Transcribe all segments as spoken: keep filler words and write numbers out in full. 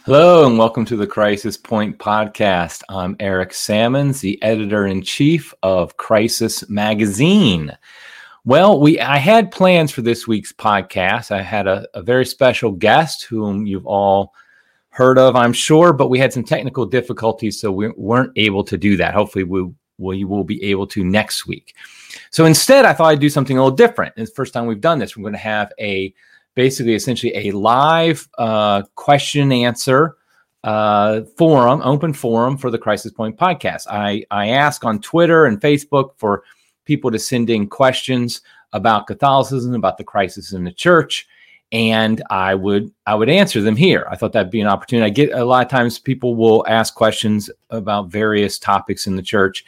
Hello and welcome to the Crisis Point podcast. I'm Eric Sammons, the editor-in-chief of Crisis Magazine. Well, we I had plans for this week's podcast. I had a, a very special guest whom you've all heard of, I'm sure, but we had some technical difficulties, so we weren't able to do that. Hopefully we, we will be able to next week. So instead, I thought I'd do something a little different. It's the first time we've done this. We're going to have a basically essentially a live uh, question and answer uh, forum, open forum for the Crisis Point podcast. I, I ask on Twitter and Facebook for people to send in questions about Catholicism, about the crisis in the church, and I would I would answer them here. I thought that'd be an opportunity. I get a lot of times people will ask questions about various topics in the church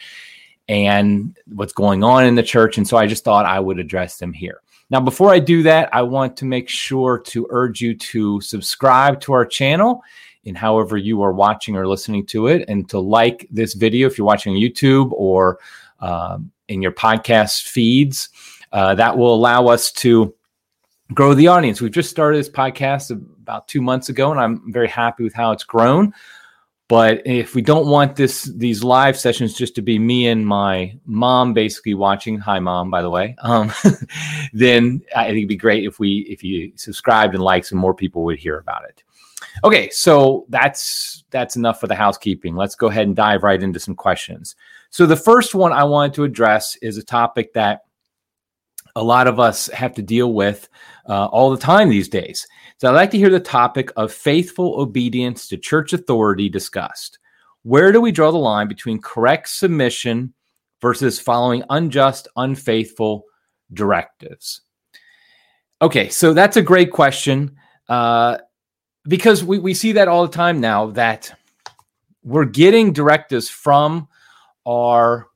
and what's going on in the church, and so I just thought I would address them here. Now, before I do that, I want to make sure to urge you to subscribe to our channel in however you are watching or listening to it, and to like this video if you're watching on YouTube or uh, in your podcast feeds. Uh, that will allow us to grow the audience. We've just started this podcast about two months ago, and I'm very happy with how it's grown. But if we don't want this these live sessions just to be me and my mom basically watching, hi mom, by the way, um, then I think it'd be great if we if you subscribed and liked, so more people would hear about it. Okay, so that's that's enough for the housekeeping. Let's go ahead and dive right into some questions. So the first one I wanted to address is a topic that a lot of us have to deal with uh, all the time these days. So I'd like to hear the topic of faithful obedience to church authority discussed. Where do we draw the line between correct submission versus following unjust, unfaithful directives? Okay, so that's a great question uh, because we, we see that all the time now, that we're getting directives from our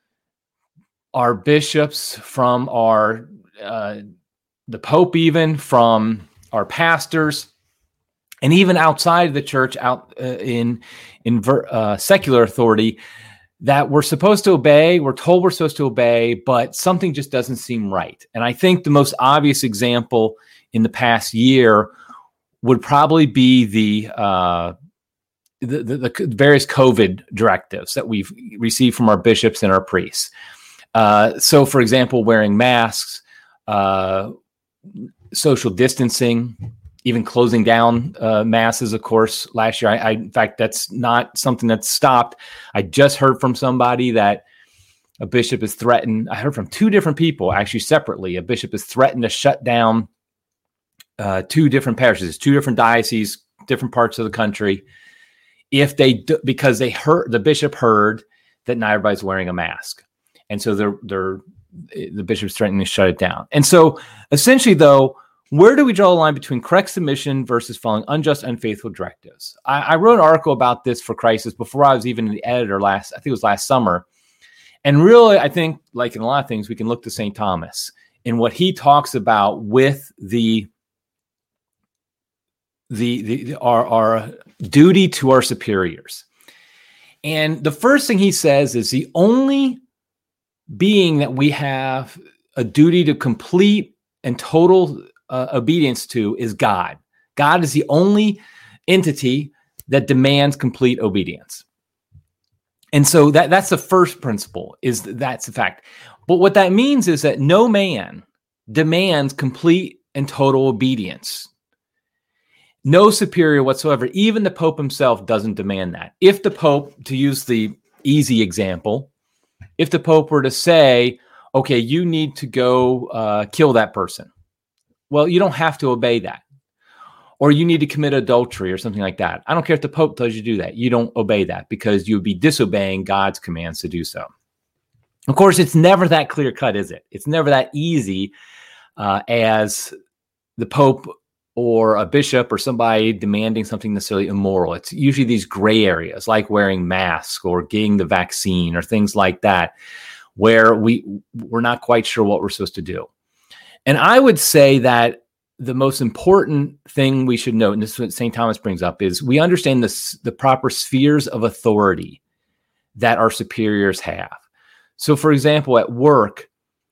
our bishops, from our uh, the Pope, even from our pastors, and even outside of the church, out uh, in in ver, uh, secular authority, that we're supposed to obey. We're told we're supposed to obey, but something just doesn't seem right. And I think the most obvious example in the past year would probably be the uh, the, the, the various COVID directives that we've received from our bishops and our priests. Uh, so, for example, wearing masks, uh, social distancing, even closing down uh, masses, of course, last year. I, I, in fact, that's not something that's stopped. I just heard from somebody that a bishop is threatened. I heard from two different people, actually separately. A bishop is threatened to shut down uh, two different parishes, two different dioceses, different parts of the country, if they do, because they heard the bishop heard that not everybody's wearing a mask. And so they're, they're, the bishop's threatening to shut it down. And so essentially, though, where do we draw the line between correct submission versus following unjust, unfaithful directives? I, I wrote an article about this for Crisis before I was even the editor last, I think it was last summer. And really, I think, like in a lot of things, we can look to Saint Thomas in what he talks about with the, the, the our, our duty to our superiors. And the first thing he says is the only being that we have a duty to complete and total uh, obedience to is God. God is the only entity that demands complete obedience. And so that, that's the first principle, is that that's the fact. But what that means is that no man demands complete and total obedience. No superior whatsoever. Even the Pope himself doesn't demand that. If the Pope, to use the easy example, if the Pope were to say, okay, you need to go uh, kill that person, well, you don't have to obey that. Or you need to commit adultery or something like that. I don't care if the Pope tells you to do that. You don't obey that because you would be disobeying God's commands to do so. Of course, it's never that clear cut, is it? It's never that easy uh, as the Pope or a bishop or somebody demanding something necessarily immoral. It's usually these gray areas like wearing masks or getting the vaccine or things like that, where we, we're not quite sure what we're supposed to do. And I would say that the most important thing we should note, and this is what Saint Thomas brings up, is we understand the, the proper spheres of authority that our superiors have. So, for example, at work,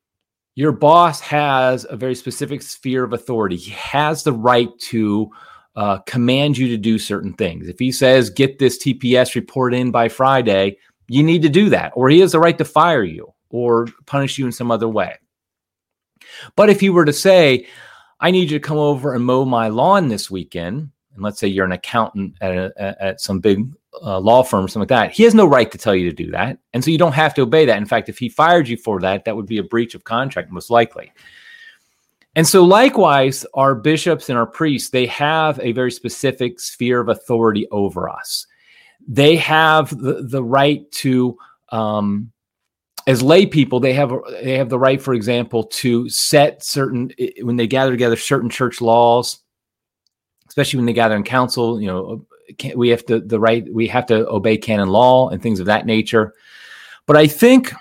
your boss has a very specific sphere of authority. He has the right to uh, command you to do certain things. If he says, get this T P S report in by Friday, you need to do that, or he has the right to fire you or punish you in some other way. But if he were to say, I need you to come over and mow my lawn this weekend, and let's say you're an accountant at, a, at some big uh, law firm or something like that, he has no right to tell you to do that. And so you don't have to obey that. In fact, if he fired you for that, that would be a breach of contract, most likely. And so likewise, our bishops and our priests, they have a very specific sphere of authority over us. They have the, the right to, um, as lay people, they have they have the right, for example, to set certain, when they gather together, certain church laws, especially when they gather in council. You know, we have to the right we have to obey canon law and things of that nature. But I think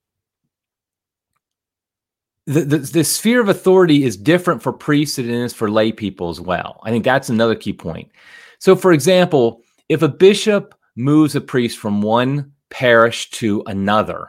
the, the the sphere of authority is different for priests than it is for lay people as well. I think that's another key point. So, for example, if a bishop moves a priest from one parish to another,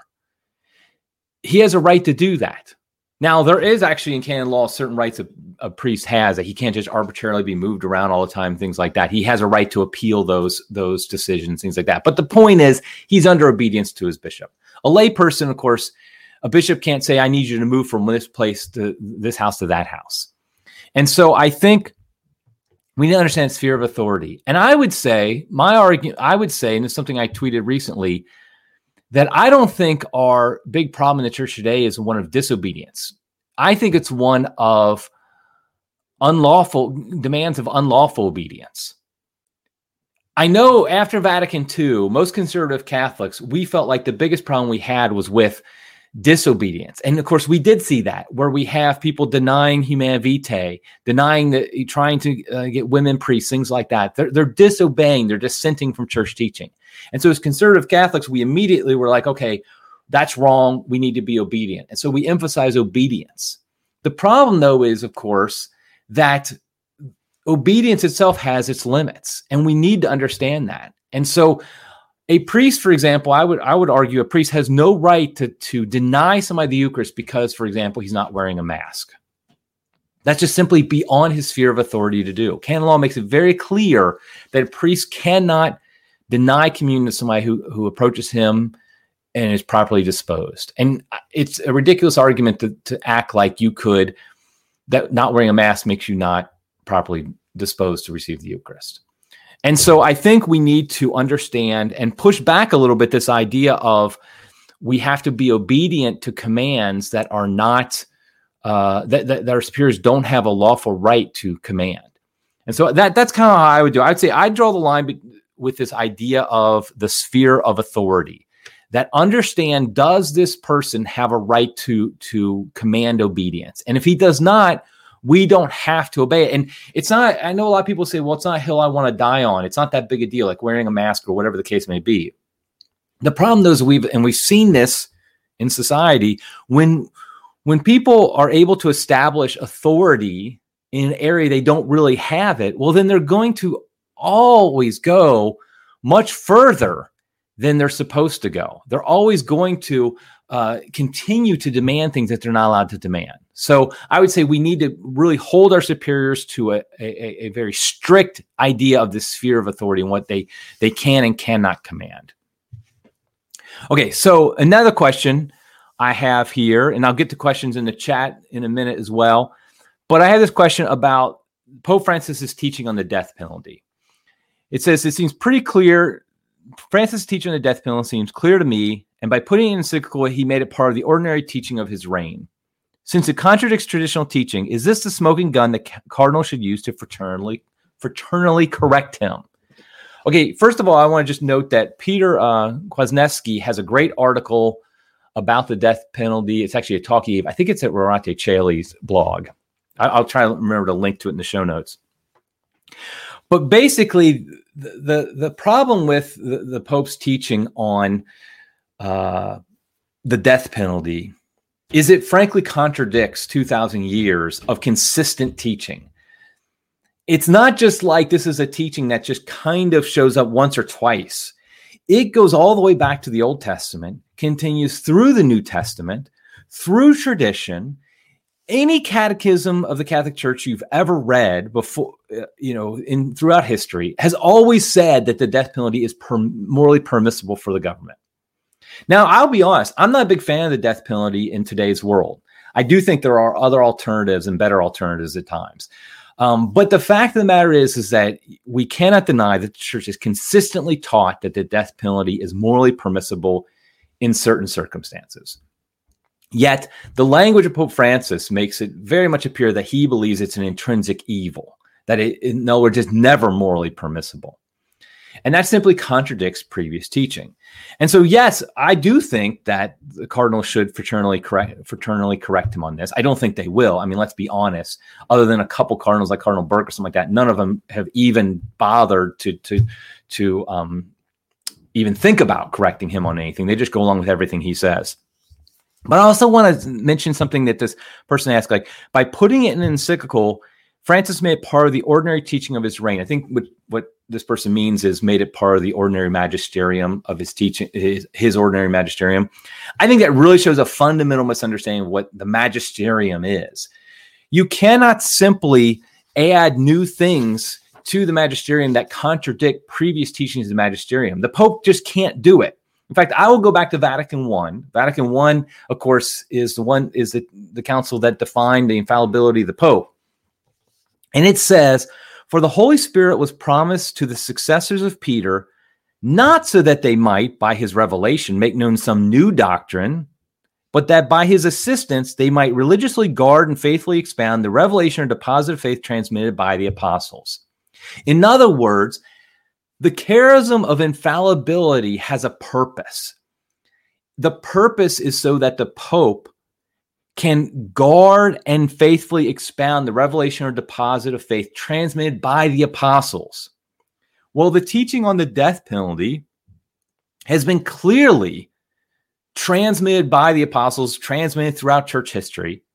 he has a right to do that. Now, there is actually in canon law certain rights a, a priest has, that he can't just arbitrarily be moved around all the time, things like that. He has a right to appeal those, those decisions, things like that. But the point is, he's under obedience to his bishop. A lay person, of course, a bishop can't say, I need you to move from this place to this house to that house. And so I think we need to understand sphere of authority. And I would say, my argument, I would say, and it's something I tweeted recently, that I don't think our big problem in the church today is one of disobedience. I think it's one of unlawful demands of unlawful obedience. I know after Vatican Two, most conservative Catholics, we felt like the biggest problem we had was with disobedience. And of course, we did see that, where we have people denying Humanae Vitae, denying that, trying to uh, get women priests, things like that. They're, they're disobeying, they're dissenting from church teaching. And so as conservative Catholics, we immediately were like, okay, that's wrong. We need to be obedient. And so we emphasize obedience. The problem, though, is, of course, that obedience itself has its limits, and we need to understand that. And so a priest, for example, I would I would argue a priest has no right to, to deny somebody the Eucharist because, for example, he's not wearing a mask. That's just simply beyond his sphere of authority to do. Canon law makes it very clear that a priest cannot deny communion to somebody who, who approaches him and is properly disposed. And it's a ridiculous argument to, to act like you could, that not wearing a mask makes you not properly disposed to receive the Eucharist. And so I think we need to understand and push back a little bit this idea of we have to be obedient to commands that are not, uh, that, that, that our superiors don't have a lawful right to command. And so that that's kind of how I would do it. I'd say I draw the line be- with this idea of the sphere of authority, that understand, does this person have a right to, to command obedience? And if he does not, we don't have to obey it. And it's not, I know a lot of people say, well, it's not a hill I want to die on. It's not that big a deal, like wearing a mask or whatever the case may be. The problem, though, is we've, and we've seen this in society, when, when people are able to establish authority in an area they don't really have it, well, then they're going to always go much further than they're supposed to go. They're always going to uh, continue to demand things that they're not allowed to demand. So I would say we need to really hold our superiors to a, a, a very strict idea of the sphere of authority and what they, they can and cannot command. Okay, so another question I have here, and I'll get to questions in the chat in a minute as well, but I have this question about Pope Francis's teaching on the death penalty. It says, it seems pretty clear, Francis' teaching on the death penalty seems clear to me, and by putting it in encyclical, he made it part of the ordinary teaching of his reign. Since it contradicts traditional teaching, is this the smoking gun that Cardinal should use to fraternally, fraternally correct him? Okay, first of all, I want to just note that Peter uh, Kwasniewski has a great article about the death penalty. It's actually a talk he gave. I think it's at Rorate Caeli's blog. I, I'll try to remember to link to it in the show notes. But basically, the the, the problem with the, the Pope's teaching on uh, the death penalty is it frankly contradicts two thousand years of consistent teaching. It's not just like this is a teaching that just kind of shows up once or twice. It goes all the way back to the Old Testament, continues through the New Testament, through tradition, any catechism of the Catholic Church you've ever read before, uh, you know, in throughout history has always said that the death penalty is per- morally permissible for the government. Now, I'll be honest, I'm not a big fan of the death penalty in today's world. I do think there are other alternatives and better alternatives at times. Um, but the fact of the matter is, is that we cannot deny that the church has consistently taught that the death penalty is morally permissible in certain circumstances. Yet, the language of Pope Francis makes it very much appear that he believes it's an intrinsic evil, that it, in other words, is never morally permissible. And that simply contradicts previous teaching. And so, yes, I do think that the cardinals should fraternally correct, fraternally correct him on this. I don't think they will. I mean, let's be honest. Other than a couple cardinals like Cardinal Burke or something like that, none of them have even bothered to to to um, even think about correcting him on anything. They just go along with everything he says. But I also want to mention something that this person asked, like, by putting it in an encyclical, Francis made it part of the ordinary teaching of his reign. I think what, what this person means is made it part of the ordinary magisterium of his teaching, his, his ordinary magisterium. I think that really shows a fundamental misunderstanding of what the magisterium is. You cannot simply add new things to the magisterium that contradict previous teachings of the magisterium. The Pope just can't do it. In fact, I will go back to Vatican One. Vatican One, of course, is the one is the, the council that defined the infallibility of the Pope. And it says, for the Holy Spirit was promised to the successors of Peter, not so that they might, by his revelation, make known some new doctrine, but that by his assistance, they might religiously guard and faithfully expound the revelation or deposit of faith transmitted by the apostles. In other words, the charism of infallibility has a purpose. The purpose is so that the Pope can guard and faithfully expound the revelation or deposit of faith transmitted by the apostles. Well, the teaching on the death penalty has been clearly transmitted by the apostles, transmitted throughout church history.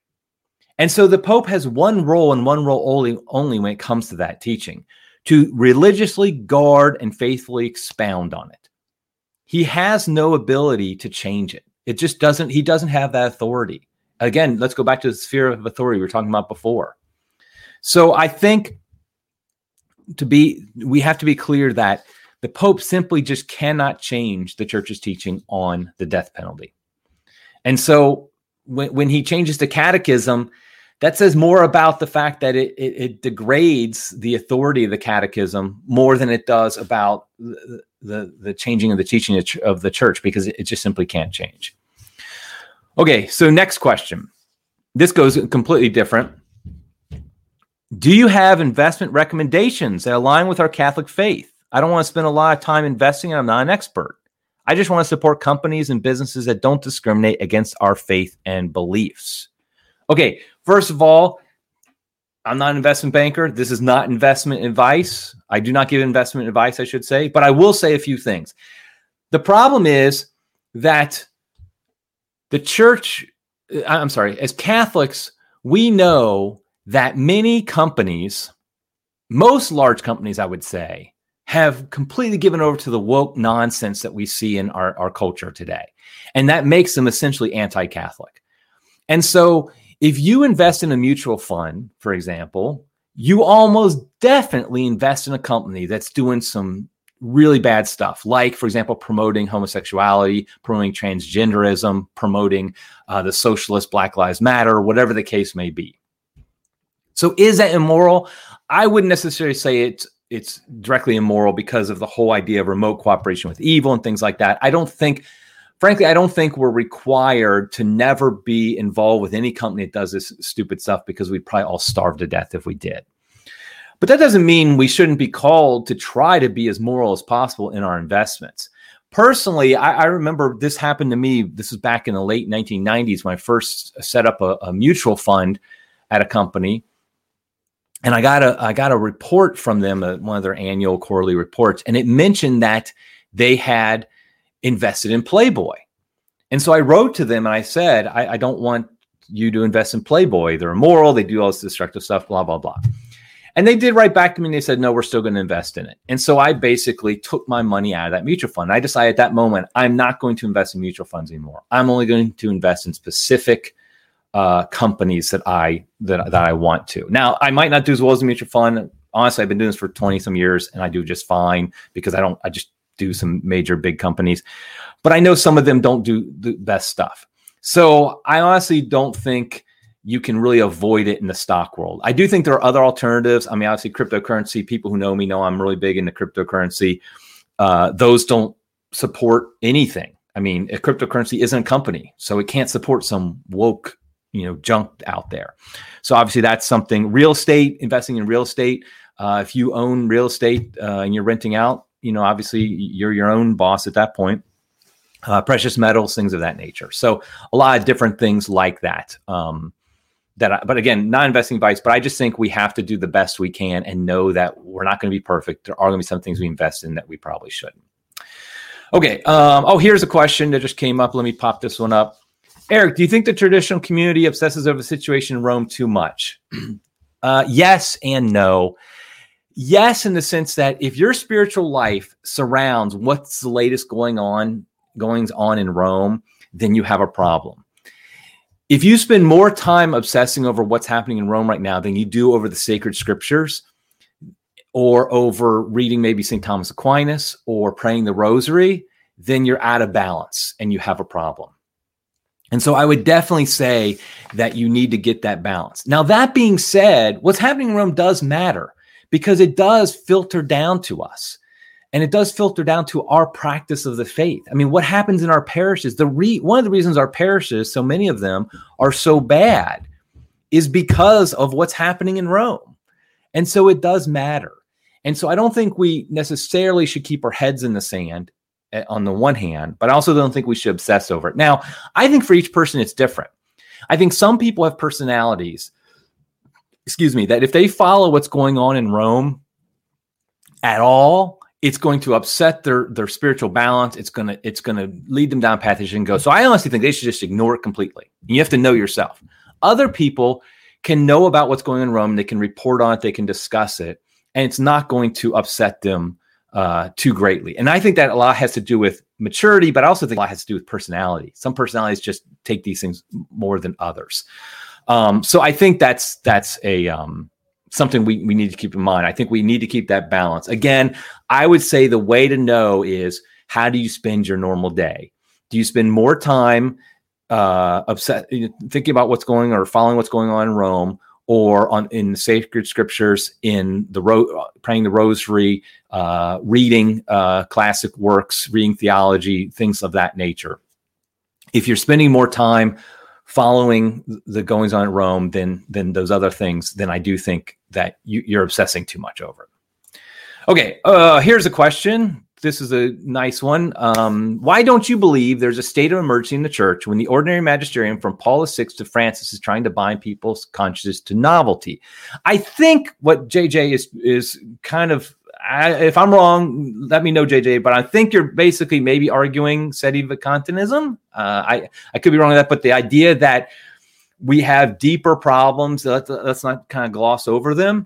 And so the Pope has one role and one role only, only when it comes to that teaching, to religiously guard and faithfully expound on it. He has no ability to change it. It just doesn't, he doesn't have that authority. Again, let's go back to the sphere of authority we were talking about before. So I think to be, we have to be clear that the Pope simply just cannot change the church's teaching on the death penalty. And so when, when he changes the catechism, that says more about the fact that it, it, it degrades the authority of the catechism more than it does about the, the, the changing of the teaching of the church, because it, it just simply can't change. Okay, so next question. This goes completely different. Do you have investment recommendations that align with our Catholic faith? I don't want to spend a lot of time investing, and I'm not an expert. I just want to support companies and businesses that don't discriminate against our faith and beliefs. Okay, first of all, I'm not an investment banker. This is not investment advice. I do not give investment advice, I should say, but I will say a few things. The problem is that the church, I'm sorry, as Catholics, we know that many companies, most large companies, I would say, have completely given over to the woke nonsense that we see in our, our culture today. And that makes them essentially anti-Catholic. And so if you invest in a mutual fund, for example, you almost definitely invest in a company that's doing some really bad stuff, like, for example, promoting homosexuality, promoting transgenderism, promoting uh, the socialist Black Lives Matter, whatever the case may be. So is that immoral? I wouldn't necessarily say it's it's directly immoral because of the whole idea of remote cooperation with evil and things like that. I don't think, frankly, I don't think we're required to never be involved with any company that does this stupid stuff, because we'd probably all starve to death if we did. But that doesn't mean we shouldn't be called to try to be as moral as possible in our investments. Personally, I, I remember this happened to me. This was back in the late nineteen nineties when I first set up a, a mutual fund at a company. And I got a I got a report from them, uh, one of their annual quarterly reports, and it mentioned that they had invested in Playboy. And so I wrote to them and I said, I, I don't want you to invest in Playboy. They're immoral. They do all this destructive stuff, blah, blah, blah. And they did write back to me and they said, no, we're still going to invest in it. And so I basically took my money out of that mutual fund. I decided at that moment, I'm not going to invest in mutual funds anymore. I'm only going to invest in specific uh, companies that I that that I want to. Now, I might not do as well as a mutual fund. Honestly, I've been doing this for twenty some years, and I do just fine because I don't. I just do some major big companies, but I know some of them don't do the best stuff. So I honestly don't think you can really avoid it in the stock world. I do think there are other alternatives. I mean, obviously, cryptocurrency. People who know me know I'm really big into cryptocurrency. Uh, those don't support anything. I mean, a cryptocurrency isn't a company, so it can't support some woke, you know, junk out there. So obviously that's something. Real estate, investing in real estate. Uh, if you own real estate uh, and you're renting out, you know, obviously you're your own boss at that point. Uh, precious metals, things of that nature. So a lot of different things like that. Um, that, I, but again, not investing advice. But I just think we have to do the best we can and know that we're not going to be perfect. There are going to be some things we invest in that we probably shouldn't. Okay. Um, oh, here's a question that just came up. Let me pop this one up. Eric, do you think the traditional community obsesses over the situation in Rome too much? uh, yes and no. Yes, in the sense that if your spiritual life surrounds what's the latest going on, goings on in Rome, then you have a problem. If you spend more time obsessing over what's happening in Rome right now than you do over the sacred scriptures, or over reading maybe Saint Thomas Aquinas or praying the rosary, then you're out of balance and you have a problem. And so I would definitely say that you need to get that balance. Now, that being said, what's happening in Rome does matter because it does filter down to us. And it does filter down to our practice of the faith. I mean, what happens in our parishes, the re- one of the reasons our parishes, so many of them, are so bad is because of what's happening in Rome. And so it does matter. And so I don't think we necessarily should keep our heads in the sand on the one hand, but I also don't think we should obsess over it. Now, I think for each person, it's different. I think some people have personalities, excuse me, that if they follow what's going on in Rome at all, it's going to upset their, their spiritual balance. It's going to, it's going to lead them down a path they shouldn't go. So I honestly think they should just ignore it completely. You have to know yourself. Other people can know about what's going on in Rome. They can report on it. They can discuss it. And it's not going to upset them uh, too greatly. And I think that a lot has to do with maturity, but I also think a lot has to do with personality. Some personalities just take these things more than others. Um, so I think that's that's a um, something we, we need to keep in mind. I think we need to keep that balance. Again, I would say the way to know is, how do you spend your normal day? Do you spend more time uh, upset, thinking about what's going on or following what's going on in Rome, or on in the sacred scriptures, in the ro- praying the rosary, uh, reading uh, classic works, reading theology, things of that nature? If you're spending more time following the goings on in Rome than than those other things, then I do think that you, you're obsessing too much over it. Okay, uh, here's a question. This is a nice one. Um, why don't you believe there's a state of emergency in the church when the ordinary magisterium from Paul the Sixth to Francis is trying to bind people's consciences to novelty? I think what J J is is kind of, I, if I'm wrong, let me know, J J, but I think you're basically maybe arguing sedevacantism. Uh, I, I could be wrong with that, but the idea that we have deeper problems, let's, let's not kind of gloss over them.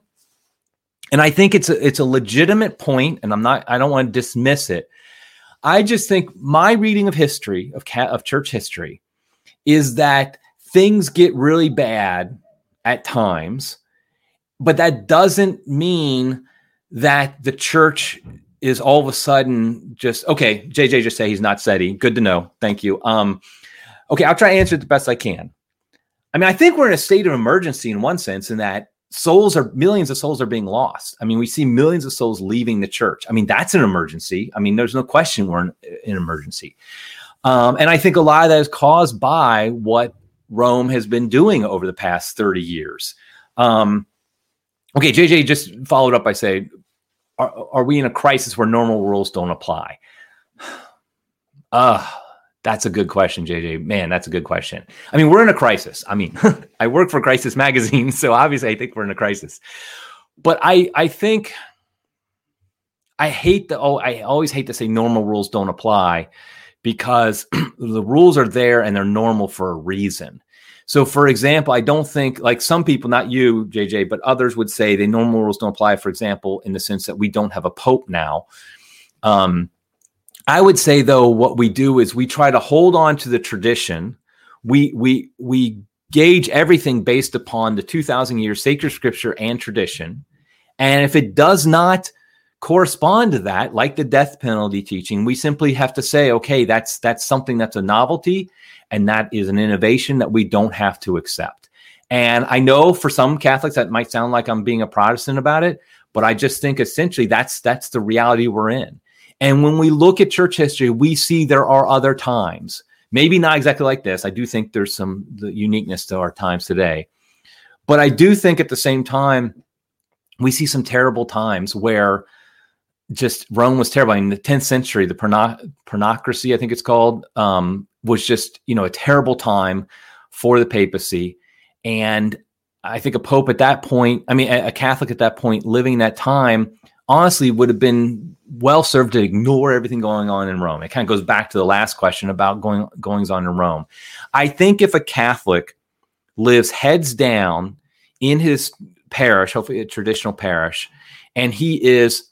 And I think it's a, it's a legitimate point, and I'm not, I don't want to dismiss it. I just think my reading of history, of of church history, is that things get really bad at times, but that doesn't mean that the church is all of a sudden just, okay, J J just say he's not SETI. Good to know. Thank you. Um, okay, I'll try to answer it the best I can. I mean, I think we're in a state of emergency in one sense, in that souls are, millions of souls are being lost. I mean, we see millions of souls leaving the church. I mean, that's an emergency. I mean, there's no question we're in an emergency. Um, and I think a lot of that is caused by what Rome has been doing over the past thirty years. Um, okay, J J just followed up by saying, are, are we in a crisis where normal rules don't apply? Uh, that's a good question, J J. Man, that's a good question. I mean, we're in a crisis. I mean, I work for Crisis Magazine, so obviously I think we're in a crisis. But I, I think I hate the, oh, I always hate to say normal rules don't apply, because the rules are there and they're normal for a reason. So, for example, I don't think, like some people, not you, J J, but others would say the normal rules don't apply, for example, in the sense that we don't have a pope now. Um, I would say, though, what we do is we try to hold on to the tradition. We we we gauge everything based upon the two thousand years sacred scripture and tradition. And if it does not correspond to that, like the death penalty teaching, we simply have to say, okay, that's that's something that's a novelty, and that is an innovation that we don't have to accept. And I know for some Catholics that might sound like I'm being a Protestant about it, but I just think essentially that's that's the reality we're in. And when we look at church history, we see there are other times, maybe not exactly like this. I do think there's some the uniqueness to our times today, but I do think at the same time, we see some terrible times where just Rome was terrible. In the tenth century, the porno- pornocracy, I think it's called, um, was just, you know, a terrible time for the papacy. And I think a pope at that point, I mean, a, a Catholic at that point living that time, honestly would have been well served to ignore everything going on in Rome. It kind of goes back to the last question about going goings on in Rome. I think if a Catholic lives heads down in his parish, hopefully a traditional parish, and he is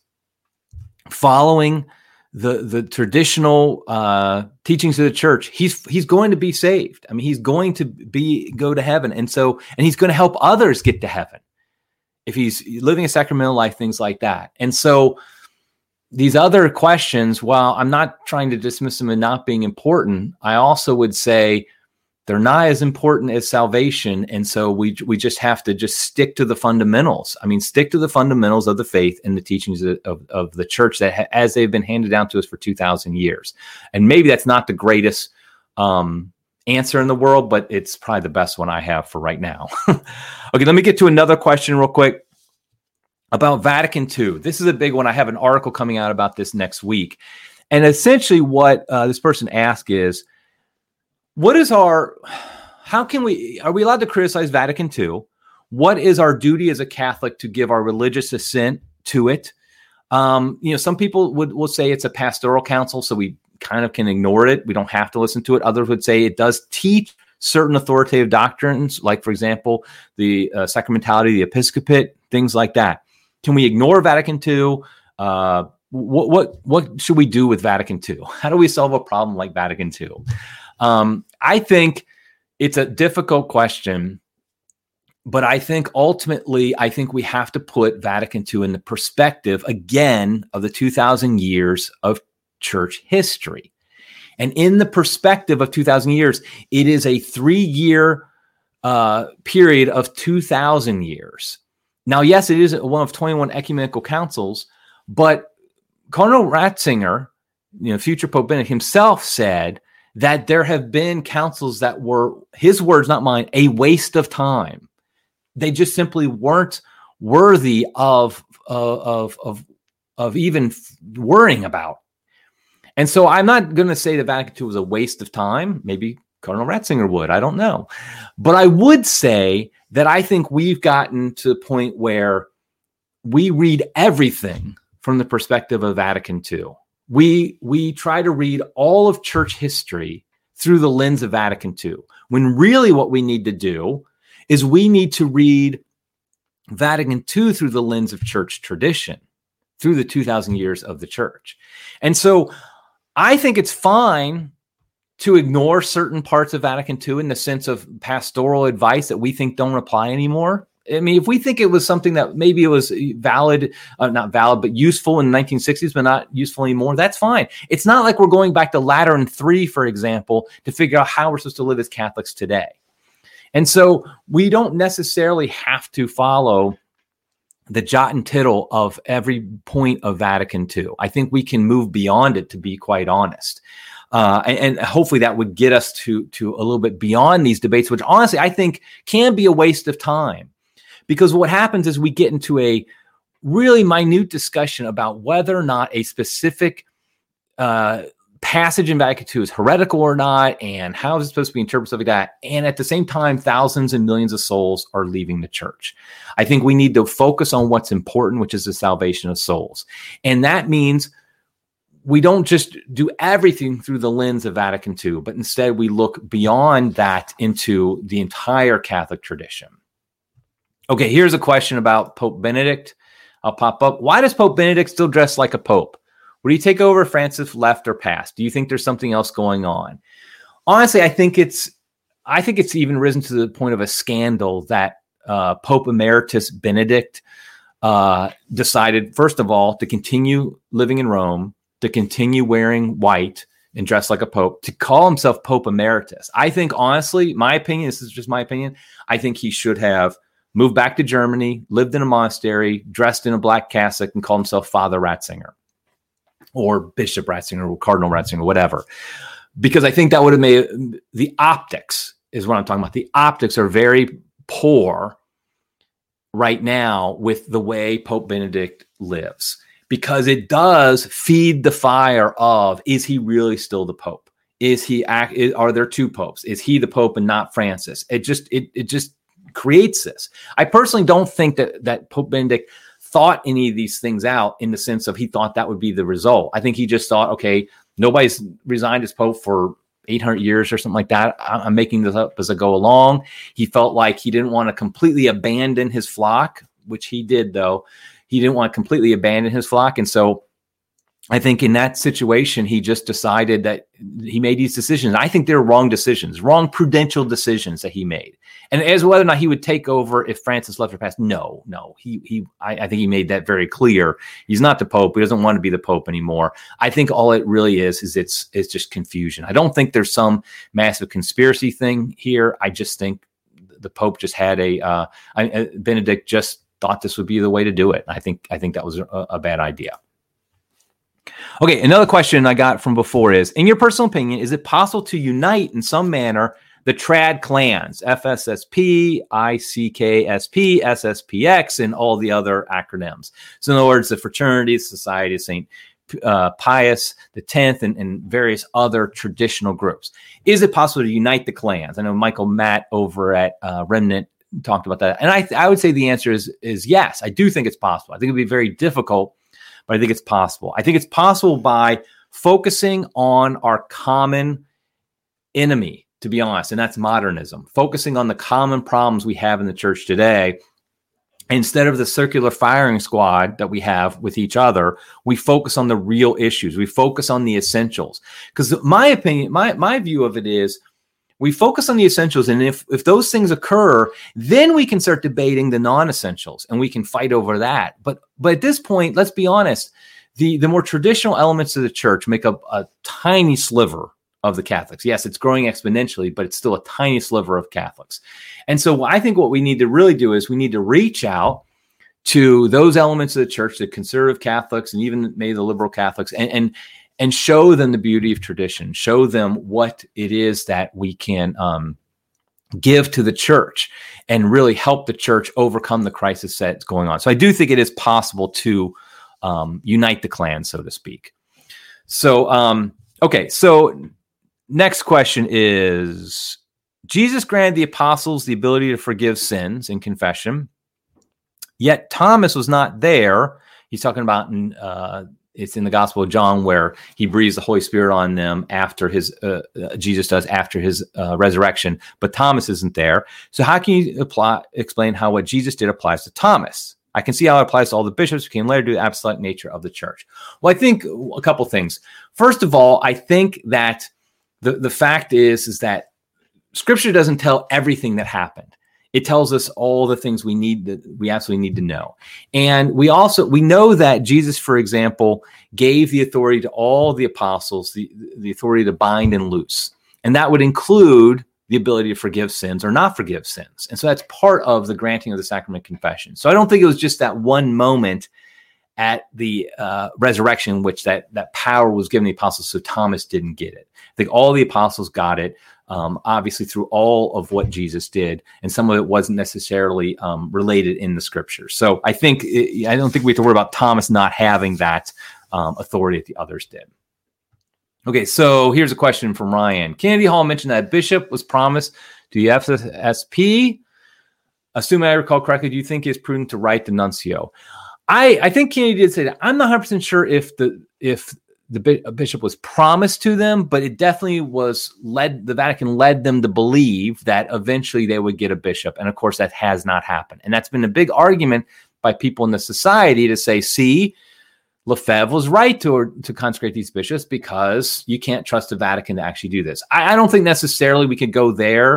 following the the traditional uh, teachings of the church, he's he's going to be saved. I mean, he's going to be go to heaven, and so and he's going to help others get to heaven if he's living a sacramental life, things like that. And so these other questions, while I'm not trying to dismiss them as not being important, I also would say they're not as important as salvation. And so we we just have to just stick to the fundamentals. I mean, stick to the fundamentals of the faith and the teachings of, of, of the church that ha- as they've been handed down to us for two thousand years. And maybe that's not the greatest um, answer in the world, but it's probably the best one I have for right now. Okay, let me get to another question real quick about Vatican Two. This is a big one. I have an article coming out about this next week. And essentially what uh, this person asked is, what is our, how can we, are we allowed to criticize Vatican Two? What is our duty as a Catholic to give our religious assent to it? Um, you know, some people would will say it's a pastoral council, so we kind of can ignore it. We don't have to listen to it. Others would say it does teach certain authoritative doctrines, like, for example, the uh, sacramentality, the episcopate, things like that. Can we ignore Vatican Two? Uh, what, what, what should we do with Vatican Two? How do we solve a problem like Vatican Two? Um, I think it's a difficult question, but I think ultimately, I think we have to put Vatican Two in the perspective, again, of the two thousand years of church history. And in the perspective of two thousand years, it is a three-year uh, period of two thousand years. Now, yes, it is one of twenty-one ecumenical councils, but Cardinal Ratzinger, you know, future Pope Benedict himself said that there have been councils that were, his words, not mine, a waste of time. They just simply weren't worthy of, uh, of, of, of even worrying about. And so I'm not going to say that Vatican Two was a waste of time. Maybe Cardinal Ratzinger would. I don't know. But I would say that I think we've gotten to the point where we read everything from the perspective of Vatican Two. We we try to read all of church history through the lens of Vatican Two, when really what we need to do is we need to read Vatican Two through the lens of church tradition, through the two thousand years of the church. And so I think it's fine to ignore certain parts of Vatican Two in the sense of pastoral advice that we think don't apply anymore. I mean, if we think it was something that maybe it was valid, uh, not valid, but useful in the nineteen sixties, but not useful anymore, that's fine. It's not like we're going back to Lateran three, for example, to figure out how we're supposed to live as Catholics today. And so we don't necessarily have to follow the jot and tittle of every point of Vatican Two. I think we can move beyond it, to be quite honest. Uh, and, and hopefully that would get us to, to a little bit beyond these debates, which honestly I think can be a waste of time. Because what happens is we get into a really minute discussion about whether or not a specific uh, passage in Vatican Two is heretical or not, and how is it supposed to be interpreted, stuff like that. And at the same time, thousands and millions of souls are leaving the church. I think we need to focus on what's important, which is the salvation of souls. And that means we don't just do everything through the lens of Vatican Two, but instead we look beyond that into the entire Catholic tradition. Okay, here's a question about Pope Benedict. I'll pop up. Why does Pope Benedict still dress like a pope? Would he take over Francis left or passed? Do you think there's something else going on? Honestly, I think it's I think it's even risen to the point of a scandal that uh, Pope Emeritus Benedict uh, decided, first of all, to continue living in Rome, to continue wearing white and dressed like a pope, to call himself Pope Emeritus. I think, honestly, my opinion, this is just my opinion, I think he should have moved back to Germany, lived in a monastery, dressed in a black cassock, and called himself Father Ratzinger or Bishop Ratzinger or Cardinal Ratzinger, whatever. Because I think that would have made the optics is what I'm talking about. The optics are very poor right now with the way Pope Benedict lives, because it does feed the fire of, is he really still the Pope? Is he, are there two popes? Is he the Pope and not Francis? It just, it, it just creates this. I personally don't think that, that Pope Benedict thought any of these things out in the sense of he thought that would be the result. I think he just thought, okay, nobody's resigned as Pope for eight hundred years or something like that. I'm making this up as I go along. He felt like he didn't want to completely abandon his flock, which he did, though. He didn't want to completely abandon his flock. And so I think in that situation, he just decided that he made these decisions. I think they're wrong decisions, wrong prudential decisions that he made. And as whether or not he would take over if Francis left or passed, no, no. He, he, I, I think he made that very clear. He's not the Pope. He doesn't want to be the Pope anymore. I think all it really is is it's it's just confusion. I don't think there's some massive conspiracy thing here. I just think the Pope just had a uh, I, Benedict just thought this would be the way to do it. I think I think that was a, a bad idea. Okay, another question I got from before is, in your personal opinion, is it possible to unite in some manner the trad clans, F S S P, I C K S P, S S P X, and all the other acronyms? So in other words, the fraternities, Society of Saint uh, Pius the tenth, and, and various other traditional groups. Is it possible to unite the clans? I know Michael Matt over at uh, Remnant talked about that. And I, I would say the answer is, is yes. I do think it's possible. I think it'd be very difficult, but I think it's possible. I think it's possible by focusing on our common enemy, to be honest, and that's modernism. Focusing on the common problems we have in the church today. Instead of the circular firing squad that we have with each other, we focus on the real issues. We focus on the essentials. Because my opinion, my, my view of it is, we focus on the essentials, and if, if those things occur, then we can start debating the non-essentials, and we can fight over that. But but at this point, let's be honest, the, the more traditional elements of the church make up a tiny sliver of the Catholics. Yes, it's growing exponentially, but it's still a tiny sliver of Catholics. And so I think what we need to really do is we need to reach out to those elements of the church, the conservative Catholics, and even maybe the liberal Catholics, and and and show them the beauty of tradition, show them what it is that we can um, give to the church and really help the church overcome the crisis that's going on. So I do think it is possible to um, unite the clan, so to speak. So, um, okay, so next question is, Jesus granted the apostles the ability to forgive sins in confession, yet Thomas was not there. He's talking about in uh, it's in the Gospel of John where he breathes the Holy Spirit on them after his, uh, uh, Jesus does after his uh, resurrection, but Thomas isn't there. So how can you apply, explain how what Jesus did applies to Thomas? I can see how it applies to all the bishops who came later to the apostolic nature of the church. Well, I think a couple things. First of all, I think that the, the fact is, is that Scripture doesn't tell everything that happened. It tells us all the things we need that we absolutely need to know. And we also, we know that Jesus, for example, gave the authority to all the apostles, the, the authority to bind and loose. And that would include the ability to forgive sins or not forgive sins. And so that's part of the granting of the sacrament of confession. So I don't think it was just that one moment at the uh, resurrection in which that, that power was given to the apostles, so Thomas didn't get it. I think all the apostles got it. Um, obviously through all of what Jesus did, and some of it wasn't necessarily um, related in the scriptures. So I think, it, I don't think we have to worry about Thomas not having that um, authority that the others did. Okay, so here's a question from Ryan. Kennedy Hall mentioned that a bishop was promised to the F S S P. Assuming I recall correctly, do you think it's prudent to write the nuncio? I, I think Kennedy did say that. I'm not one hundred percent sure if the if the a bishop was promised to them, but it definitely was led, the Vatican led them to believe that eventually they would get a bishop. And of course, that has not happened. And that's been a big argument by people in the society to say, see, Lefebvre was right to, to consecrate these bishops because you can't trust the Vatican to actually do this. I, I don't think necessarily we could go there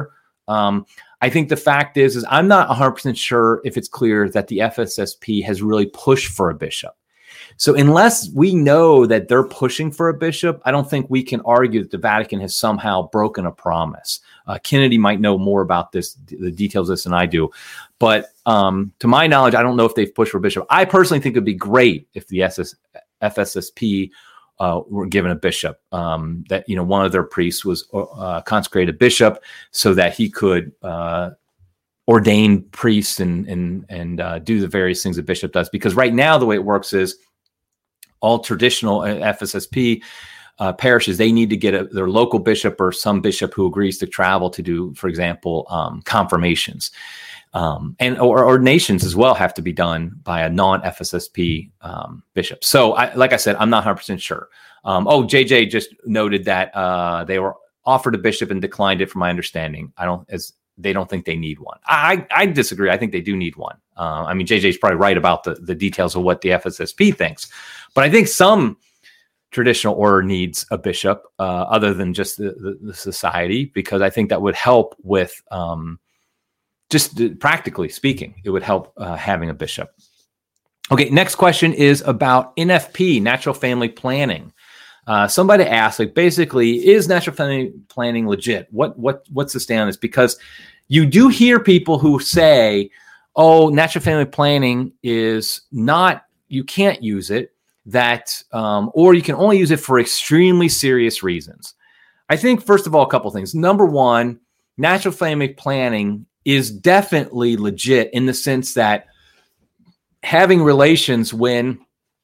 Um, I think the fact is, is I'm not one hundred percent sure if it's clear that the F S S P has really pushed for a bishop. So unless we know that they're pushing for a bishop, I don't think we can argue that the Vatican has somehow broken a promise. Uh, Kennedy might know more about this, the details of this than I do. But um, to my knowledge, I don't know if they've pushed for a bishop. I personally think it'd be great if the F S S P uh, were given a bishop, um, that, you know, one of their priests was uh, consecrated bishop so that he could uh, ordain priests and, and, and uh, do the various things a bishop does. Because right now, the way it works is, all traditional F S S P uh, parishes, they need to get a, their local bishop or some bishop who agrees to travel to do, for example, um, confirmations. Um, and or ordinations as well have to be done by a non-F S S P um, bishop. So, I, like I said, I'm not one hundred percent sure. Um, oh, J J just noted that uh, they were offered a bishop and declined it, from my understanding. I don't, as they don't think they need one. I, I disagree. I think they do need one. Uh, I mean, J J's probably right about the, the details of what the F S S P thinks. But I think some traditional order needs a bishop uh, other than just the, the, the society, because I think that would help with, um, just practically speaking, it would help uh, having a bishop. Okay, next question is about N F P, natural family planning. Uh, somebody asked, like, basically, is natural family planning legit? What what what's the stand on this? Because you do hear people who say, oh, natural family planning is not, you can't use it, that, um, or you can only use it for extremely serious reasons. I think, first of all, a couple things. Number one, natural family planning is definitely legit in the sense that having relations when,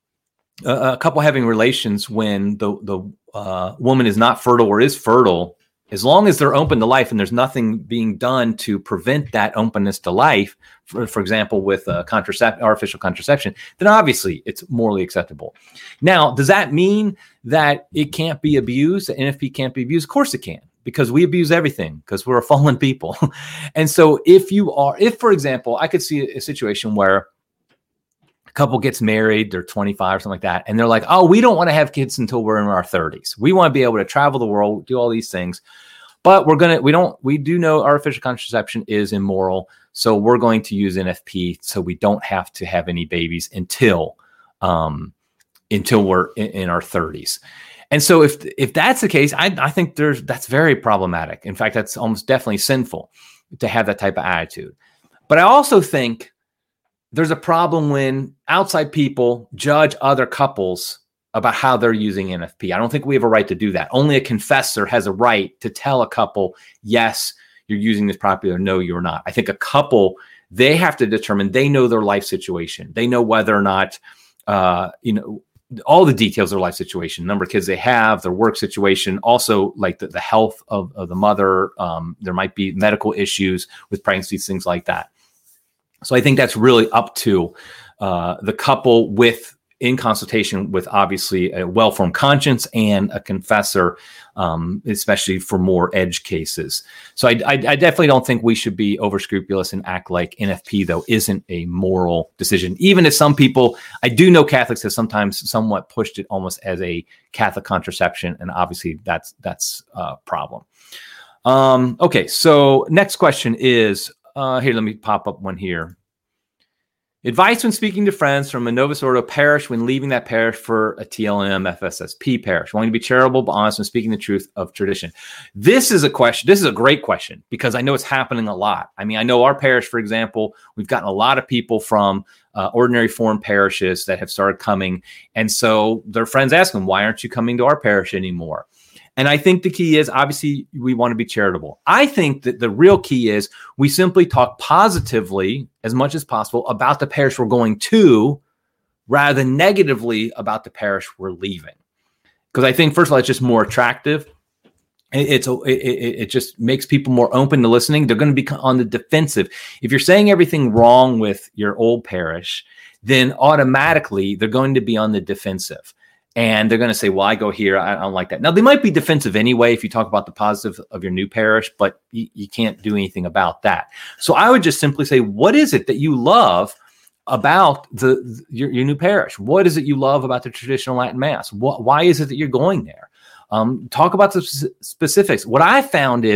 uh, a couple having relations when the, the uh, woman is not fertile or is fertile, as long as they're open to life and there's nothing being done to prevent that openness to life, for, for example, with uh, contracept- artificial contraception, then obviously it's morally acceptable. Now, does that mean that it can't be abused? The N F P can't be abused? Of course it can, because we abuse everything because we're fallen people. And so if you are, if, for example, I could see a situation where a couple gets married, they're twenty-five or something like that, and they're like, oh, we don't want to have kids until we're in our thirties. We want to be able to travel the world, do all these things. But we're going to, we don't, we do know artificial contraception is immoral. So we're going to use N F P so we don't have to have any babies until, um, until we're in, in our thirties. And so if, if that's the case, I, I think there's, that's very problematic. In fact, that's almost definitely sinful to have that type of attitude. But I also think there's a problem when outside people judge other couples about how they're using N F P. I don't think we have a right to do that. Only a confessor has a right to tell a couple, yes, you're using this properly, or no, you're not. I think a couple, they have to determine, they know their life situation. They know whether or not, uh, you know, all the details of their life situation, number of kids they have, their work situation, also like the, the health of, of the mother. Um, there might be medical issues with pregnancies, things like that. So I think that's really up to uh, the couple, with in consultation with obviously a well-formed conscience and a confessor, um, especially for more edge cases. So I, I, I definitely don't think we should be over scrupulous and act like N F P, though, isn't a moral decision. Even if some people, I do know Catholics have sometimes somewhat pushed it almost as a Catholic contraception, and obviously that's that's a problem. Um, okay, so next question is, uh, here, let me pop up one here. Advice when speaking to friends from a Novus Ordo parish when leaving that parish for a T L M F S S P parish, wanting to be charitable but honest when speaking the truth of tradition. This is a question. This is a great question, because I know it's happening a lot. I mean, I know our parish, for example, we've gotten a lot of people from uh, ordinary form parishes that have started coming. And so their friends ask them, why aren't you coming to our parish anymore? And I think the key is, obviously, we want to be charitable. I think that the real key is we simply talk positively as much as possible about the parish we're going to, rather than negatively about the parish we're leaving. Because I think, first of all, it's just more attractive. It, it's a, it, it just makes people more open to listening. They're going to be on the defensive. If you're saying everything wrong with your old parish, then automatically they're going to be on the defensive. And they're going to say, well, I go here, I don't like that. Now, they might be defensive anyway if you talk about the positive of your new parish, but you, you can't do anything about that. So I would just simply say, what is it that you love about the, the your, your new parish? What is it you love about the traditional Latin Mass? What, why is it that you're going there? Um, talk about the specifics. What I found is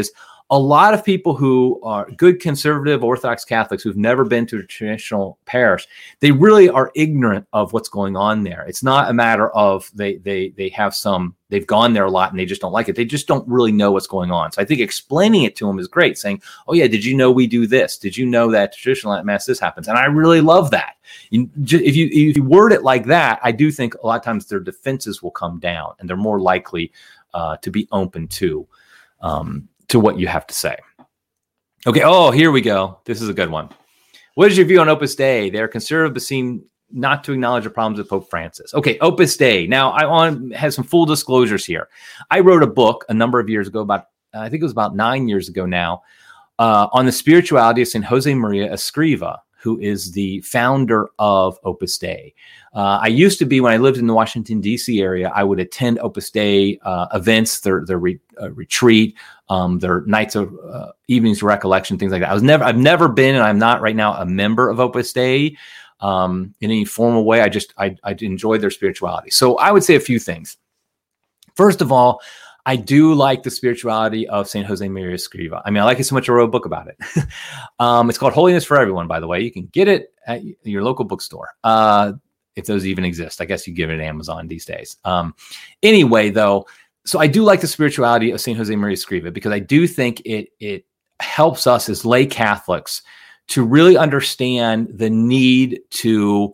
a lot of people who are good conservative Orthodox Catholics who've never been to a traditional parish, they really are ignorant of what's going on there. It's not a matter of they they they have some, they've gone there a lot and they just don't like it. They just don't really know what's going on. So I think explaining it to them is great, saying, oh yeah, did you know we do this? Did you know that traditional Mass this happens? And I really love that. You, if you if you word it like that, I do think a lot of times their defenses will come down and they're more likely uh, to be open to um, to what you have to say. Okay. Oh, here we go. This is a good one. What is your view on Opus Dei? They are conservative but seem not to acknowledge the problems with Pope Francis. Okay. Opus Dei. Now I want to have some full disclosures here. I wrote a book a number of years ago, about, I think it was about nine years ago now, uh, on the spirituality of Saint Jose Maria Escriva, who is the founder of Opus Dei. Uh, I used to be, when I lived in the Washington, D C area, I would attend Opus Dei uh, events, their, their re, uh, retreat, um, their nights of uh, evenings of recollection, things like that. I was never, I've never been, and I'm not right now a member of Opus Dei um, in any formal way. I just, I, I enjoy their spirituality. So I would say a few things. First of all, I do like the spirituality of Saint Jose Maria Escriva. I mean, I like it so much I wrote a book about it. um, it's called Holiness for Everyone, by the way. You can get it at your local bookstore, uh, if those even exist. I guess you give it at Amazon these days. Um, anyway, though, so I do like the spirituality of Saint Jose Maria Escriva because I do think it it helps us as lay Catholics to really understand the need to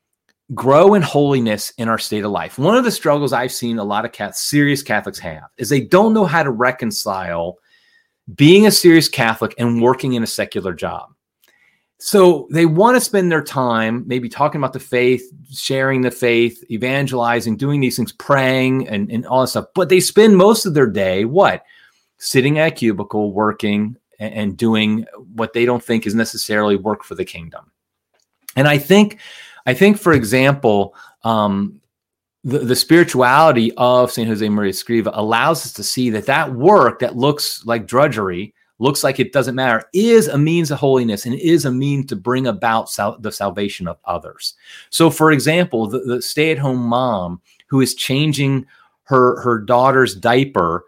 grow in holiness in our state of life. One of the struggles I've seen a lot of cat, serious Catholics have is they don't know how to reconcile being a serious Catholic and working in a secular job. So they want to spend their time maybe talking about the faith, sharing the faith, evangelizing, doing these things, praying and, and all that stuff. But they spend most of their day, what? Sitting at a cubicle, working and, and doing what they don't think is necessarily work for the kingdom. And I think I think, for example, um, the, the spirituality of Saint Jose Maria Escriva allows us to see that that work that looks like drudgery, looks like it doesn't matter, is a means of holiness and is a means to bring about sal- the salvation of others. So, for example, the, the stay-at-home mom who is changing her, her daughter's diaper,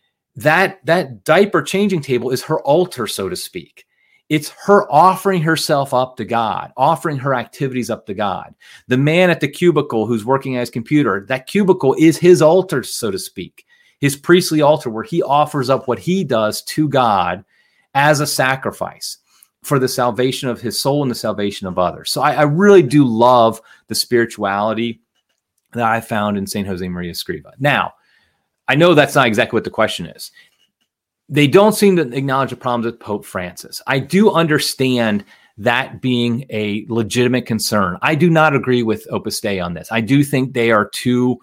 that, that diaper changing table is her altar, so to speak. It's her offering herself up to God, offering her activities up to God. The man at the cubicle who's working at his computer, that cubicle is his altar, so to speak, his priestly altar where he offers up what he does to God as a sacrifice for the salvation of his soul and the salvation of others. So I, I really do love the spirituality that I found in Saint Jose Maria Escriva. Now, I know that's not exactly what the question is. They don't seem to acknowledge the problems with Pope Francis. I do understand that being a legitimate concern. I do not agree with Opus Dei on this. I do think they are too,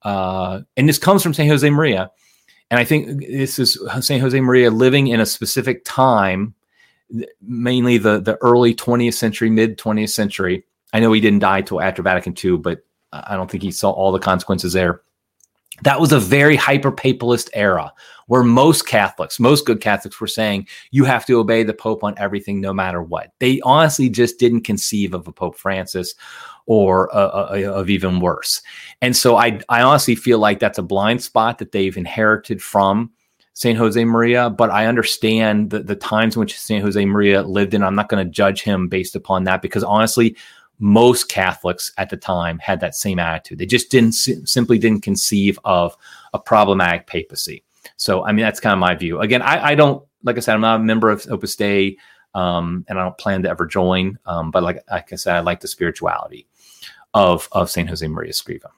uh, and this comes from Saint Jose Maria, and I think this is Saint Jose Maria living in a specific time, mainly the, the early twentieth century, mid twentieth century. I know he didn't die till after Vatican Two, but I don't think he saw all the consequences there. That was a very hyper-papalist era where most Catholics, most good Catholics were saying, you have to obey the Pope on everything, no matter what. They honestly just didn't conceive of a Pope Francis or uh, uh, of even worse. And so I, I honestly feel like that's a blind spot that they've inherited from Saint Jose Maria, but I understand the, the times in which Saint Jose Maria lived in. I'm not going to judge him based upon that because honestly, most Catholics at the time had that same attitude. They just didn't simply didn't conceive of a problematic papacy. So, I mean, that's kind of my view. Again, I, I don't, like I said, I'm not a member of Opus Dei, um, and I don't plan to ever join. Um, but like, like I said, I like the spirituality of, of Saint Jose Maria Escriva.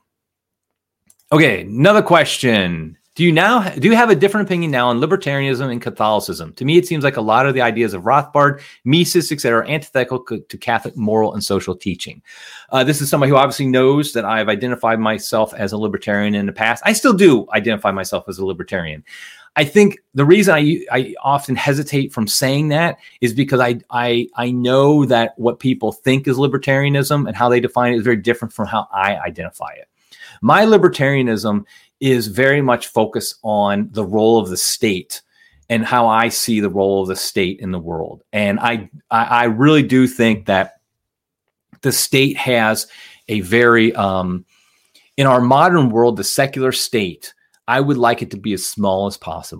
Okay, another question. Do you now do you have a different opinion now on libertarianism and Catholicism? To me, it seems like a lot of the ideas of Rothbard, Mises, et cetera, are antithetical to Catholic moral and social teaching. Uh, this is somebody who obviously knows that I've identified myself as a libertarian in the past. I still do identify myself as a libertarian. I think the reason I I often hesitate from saying that is because I I I know that what people think is libertarianism and how they define it is very different from how I identify it. My libertarianism is very much focused on the role of the state and how I see the role of the state in the world. And I, I, I really do think that the state has a very, um, in our modern world, the secular state, I would like it to be as small as possible.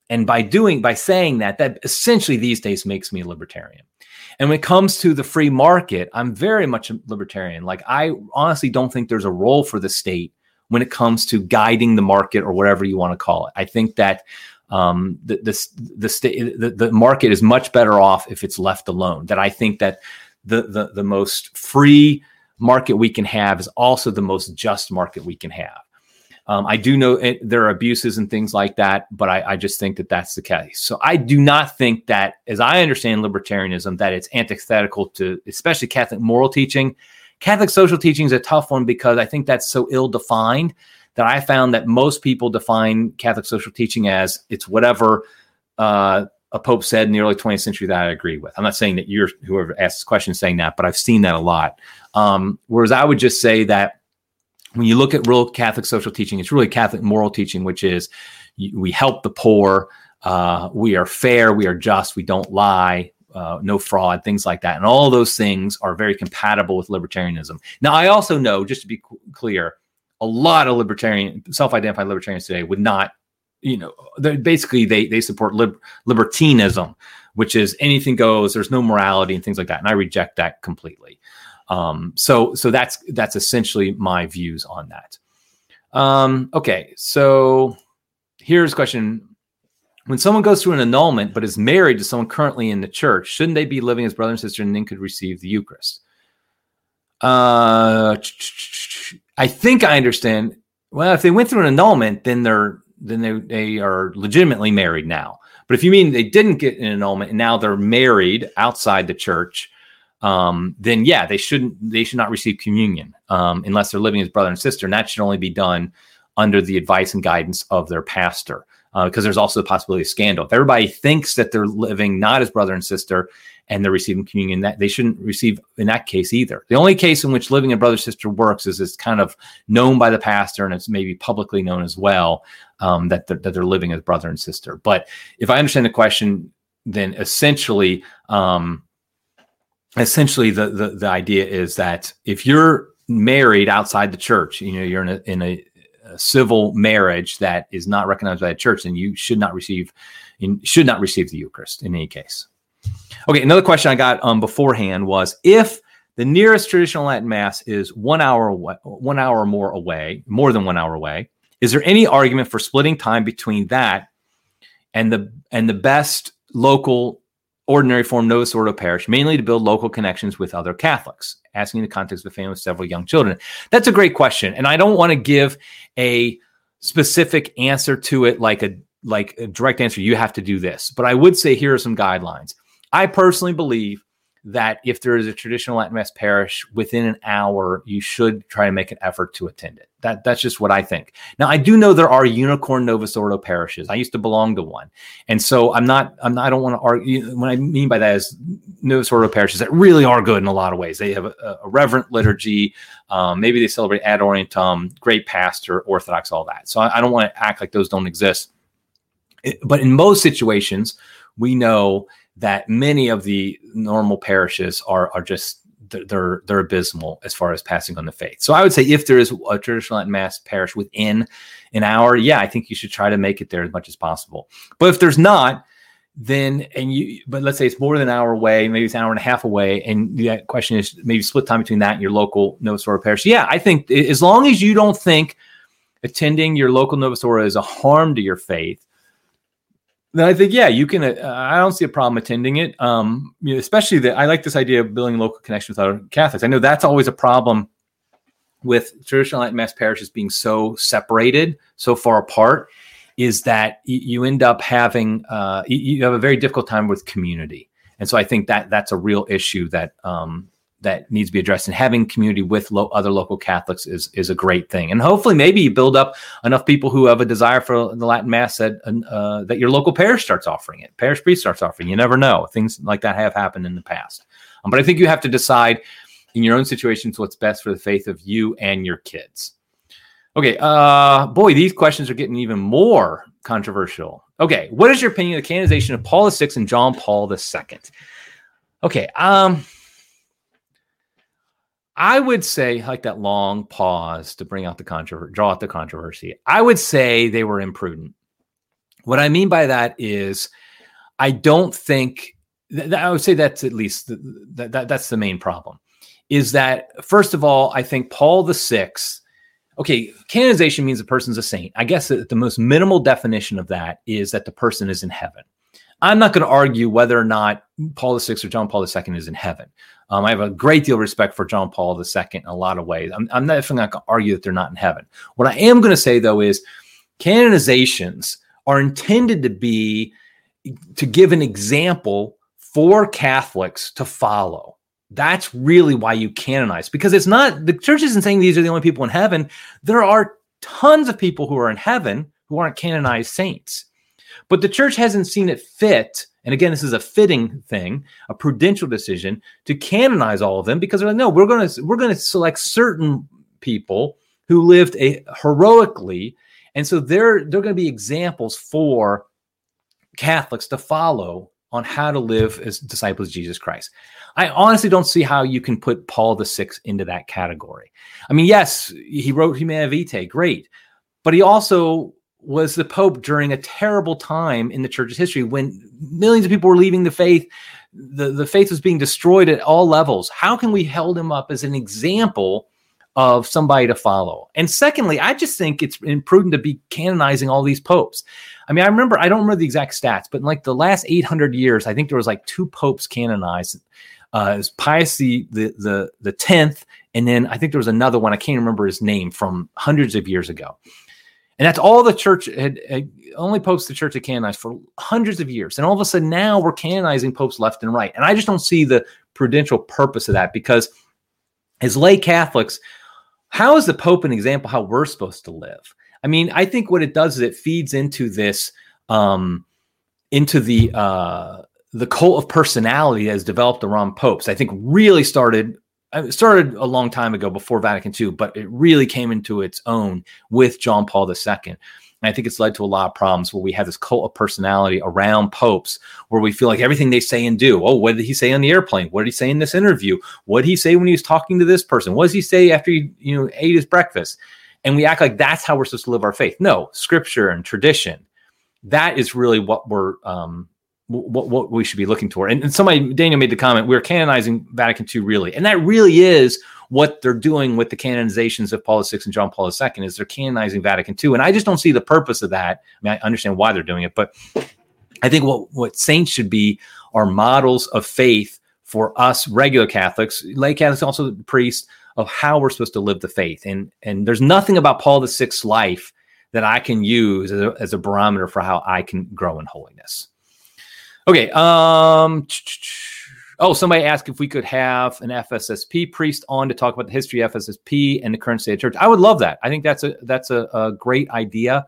And by doing, by saying that, that essentially these days makes me a libertarian. And when it comes to the free market, I'm very much a libertarian. Like, I honestly don't think there's a role for the state when it comes to guiding the market or whatever you want to call it. I think that um, the the the, state, the the market is much better off if it's left alone. That I think that the the the most free market we can have is also the most just market we can have. Um, I do know it, there are abuses and things like that, but I, I just think that that's the case. So I do not think that, as I understand libertarianism, that it's antithetical to especially Catholic moral teaching. Catholic social teaching is a tough one because I think that's so ill-defined that I found that most people define Catholic social teaching as it's whatever uh, a pope said in the early twentieth century that I agree with. I'm not saying that you're, whoever asked this question, is saying that, but I've seen that a lot. Um, whereas I would just say that when you look at real Catholic social teaching, it's really Catholic moral teaching, which is we help the poor, uh, we are fair, we are just, we don't lie, uh, no fraud, things like that. And all those things are very compatible with libertarianism. Now, I also know, just to be clear, a lot of libertarian, self-identified libertarians today would not, you know, basically they they support lib- libertinism, which is anything goes, there's no morality and things like that. And I reject that completely. Um, so, so that's, that's essentially my views on that. Um, okay. So here's a question. When someone goes through an annulment, but is married to someone currently in the church, shouldn't they be living as brother and sister and then could receive the Eucharist? Uh, I think I understand. Well, if they went through an annulment, then they're, then they, they are legitimately married now. But if you mean they didn't get an annulment and now they're married outside the church, um, then yeah, they shouldn't, they should not receive communion, um, unless they're living as brother and sister. And that should only be done under the advice and guidance of their pastor. Uh, because there's also the possibility of scandal. If everybody thinks that they're living not as brother and sister and they're receiving communion, that they shouldn't receive in that case either. The only case in which living a brother sister works is it's kind of known by the pastor and it's maybe publicly known as well, um, that, they're, that they're living as brother and sister. But if I understand the question, then essentially, um, essentially the, the, the idea is that if you're married outside the church, you know, you're in a, in a, a civil marriage that is not recognized by the church, then you should not receive, you should not receive the Eucharist in any case. Okay, another question I got um, beforehand was, if the nearest traditional Latin Mass is one hour away, one hour or more away, more than one hour away, is there any argument for splitting time between that and the and the best local ordinary form Novus Ordo parish, mainly to build local connections with other Catholics? Asking in the context of a family with several young children. That's a great question. And I don't want to give a specific answer to it, like a, like a direct answer, you have to do this. But I would say here are some guidelines. I personally believe that if there is a traditional Latin Mass parish within an hour, you should try to make an effort to attend it. That, that's just what I think. Now, I do know there are unicorn Novus Ordo parishes. I used to belong to one. And so I'm not, I'm not, I don't want to argue. What I mean by that is Novus Ordo parishes that really are good in a lot of ways. They have a, a reverent liturgy. Um, maybe they celebrate Ad Orientem, great pastor, Orthodox, all that. So I, I don't want to act like those don't exist. It, but in most situations, we know that many of the normal parishes are, are just, they're, they're abysmal as far as passing on the faith. So I would say if there is a traditional Latin Mass parish within an hour, yeah, I think you should try to make it there as much as possible. But if there's not, then, and you, but let's say it's more than an hour away, maybe it's an hour and a half away, and the question is maybe split time between that and your local Novus Ordo parish. Yeah, I think as long as you don't think attending your local Novus Ordo is a harm to your faith, then I think, yeah, you can, uh, I don't see a problem attending it. Um, you know, especially that I like this idea of building local connection with other Catholics. I know that's always a problem with traditional Latin Mass parishes being so separated, so far apart, is that y- you end up having, uh, you, you have a very difficult time with community. And so I think that that's a real issue that, um, that needs to be addressed, and having community with lo- other local Catholics is, is a great thing. And hopefully maybe you build up enough people who have a desire for the Latin Mass that, uh, that your local parish starts offering it. Parish priest starts offering. You never know. Things like that have happened in the past. Um, but I think you have to decide in your own situations what's best for the faith of you and your kids. Okay. Uh, boy, these questions are getting even more controversial. Okay. What is your opinion of the canonization of Paul the Sixth and John Paul the Second? Okay. Um, I would say, like that long pause to bring out the controversy, draw out the controversy. I would say they were imprudent. What I mean by that is I don't think th- I would say that's at least th- th- that that's the main problem is that, first of all, I think Paul the Sixth, okay, canonization means a person's a saint. I guess the, the most minimal definition of that is that the person is in heaven. I'm not going to argue whether or not Paul the Sixth or John Paul the Second is in heaven. Um, I have a great deal of respect for John Paul the Second in a lot of ways. I'm, I'm definitely not going to argue that they're not in heaven. What I am going to say, though, is canonizations are intended to be to give an example for Catholics to follow. That's really why you canonize, because it's not, the church isn't saying these are the only people in heaven. There are tons of people who are in heaven who aren't canonized saints. But the church hasn't seen it fit, and again, this is a fitting thing, a prudential decision, to canonize all of them, because they're like, no, we're going to we're going to select certain people who lived a, heroically, and so they're they're going to be examples for Catholics to follow on how to live as disciples of Jesus Christ. I honestly don't see how you can put Paul the Sixth into that category. I mean, yes, he wrote Humanae Vitae, great, but he also was the Pope during a terrible time in the church's history when millions of people were leaving the faith. The, the faith was being destroyed at all levels. How can we hold him up as an example of somebody to follow? And secondly, I just think it's imprudent to be canonizing all these popes. I mean, I remember, I don't remember the exact stats, but in like the last eight hundred years, I think there was like two popes canonized. Uh, it was Pius the, the, the, the tenth, and then I think there was another one, I can't remember his name, from hundreds of years ago. And that's all the church had, had, only popes the church had canonized for hundreds of years. And all of a sudden now we're canonizing popes left and right. And I just don't see the prudential purpose of that, because as lay Catholics, how is the Pope an example how we're supposed to live? I mean, I think what it does is it feeds into this, um, into the uh, the cult of personality that has developed around popes. I think really started It started a long time ago before Vatican Two, but it really came into its own with John Paul the Second. And I think it's led to a lot of problems where we have this cult of personality around popes, where we feel like everything they say and do. Oh, what did he say on the airplane? What did he say in this interview? What did he say when he was talking to this person? What does he say after he, you know, ate his breakfast? And we act like that's how we're supposed to live our faith. No, scripture and tradition. That is really what we're um, What, what we should be looking toward. And, and somebody, Daniel made the comment, we're canonizing Vatican Two really. And that really is what they're doing with the canonizations of Paul the Sixth and John Paul the Second, is they're canonizing Vatican Two. And I just don't see the purpose of that. I mean, I understand why they're doing it, but I think what, what saints should be are models of faith for us regular Catholics, lay Catholics, also priests, of how we're supposed to live the faith. And, and there's nothing about Paul the Sixth's life that I can use as a, as a barometer for how I can grow in holiness. Okay. Um, oh, somebody asked if we could have an F S S P priest on to talk about the history of F S S P and the current state of the church. I would love that. I think that's a that's a, a great idea.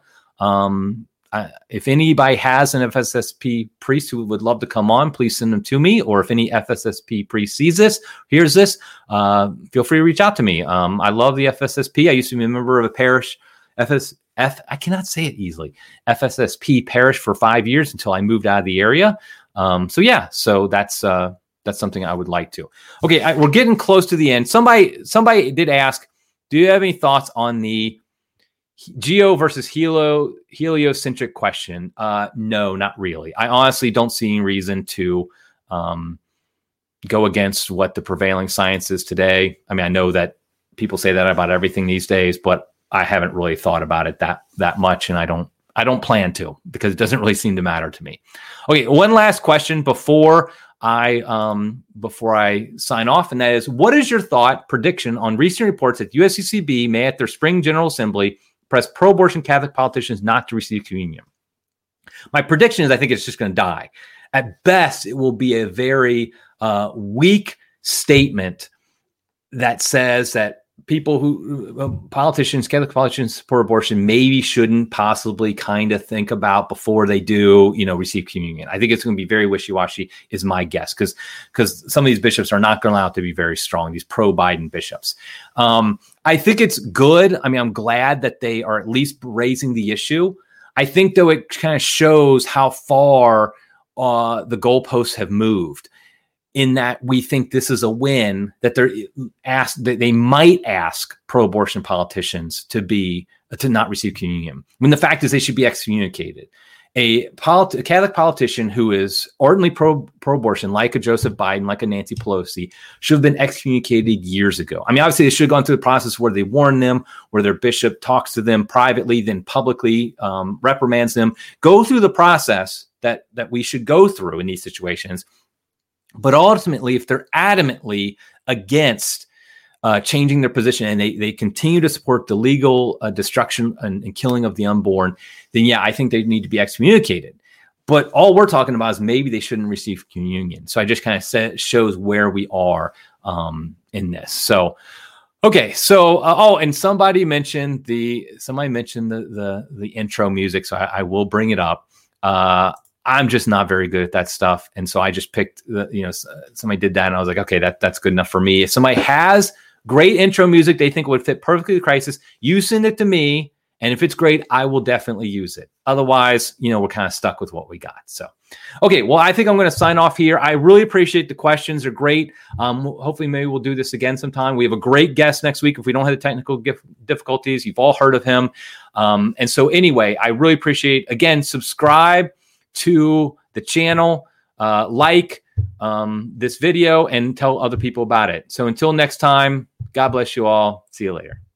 Um, I, if anybody has an F S S P priest who would love to come on, please send them to me. Or if any F S S P priest sees this, hears this, uh, feel free to reach out to me. Um, I love the F S S P. I used to be a member of a parish F S F, I cannot say it easily, F S S P parish for five years until I moved out of the area. Um, so yeah, so that's uh, that's something I would like to. Okay, I, we're getting close to the end. Somebody somebody did ask, do you have any thoughts on the geo versus helio heliocentric question? Uh, no, not really. I honestly don't see any reason to um, go against what the prevailing science is today. I mean, I know that people say that about everything these days, but I haven't really thought about it that that much, and I don't I don't plan to, because it doesn't really seem to matter to me. Okay, one last question before I um, before I sign off, and that is, what is your thought prediction on recent reports that U S C C B may at their spring General Assembly press pro-abortion Catholic politicians not to receive communion? My prediction is I think it's just going to die. At best, it will be a very uh, weak statement that says that people who, uh, politicians, Catholic politicians support abortion maybe shouldn't possibly kind of think about before they do, you know, receive communion. I think it's going to be very wishy-washy is my guess, because because some of these bishops are not going to allow it to be very strong, these pro-Biden bishops. Um, I think it's good. I mean, I'm glad that they are at least raising the issue. I think, though, it kind of shows how far uh, the goalposts have moved, in that we think this is a win, that they're asked, that they might ask pro-abortion politicians to be to not receive communion, when the fact is they should be excommunicated. a, polit- a Catholic politician who is ardently pro pro-abortion, like a Joseph Biden, like a Nancy Pelosi, should have been excommunicated years ago. I mean, obviously, they should have gone through the process where they warn them, where their bishop talks to them privately, then publicly um, reprimands them. Go through the process that that we should go through in these situations. But ultimately, if they're adamantly against Uh, changing their position and they they continue to support the legal uh, destruction and, and killing of the unborn, then yeah, I think they need to be excommunicated. But all we're talking about is maybe they shouldn't receive communion. So I just kind of said shows where we are um, in this. So okay, so uh, oh, and somebody mentioned the somebody mentioned the the the intro music, so I, I will bring it up. Uh, I'm just not very good at that stuff, and so I just picked the you know somebody did that, and I was like, okay, that that's good enough for me. If somebody has great intro music they think would fit perfectly the Crisis, you send it to me, and if it's great, I will definitely use it. Otherwise, you know, we're kind of stuck with what we got. So, okay, well, I think I'm going to sign off here. I really appreciate the questions; they're great. Um, hopefully, maybe we'll do this again sometime. We have a great guest next week. If we don't have the technical gif- difficulties, you've all heard of him. Um, and so, anyway, I really appreciate. Again, subscribe to the channel, uh, like um, this video, and tell other people about it. So until next time, God bless you all. See you later.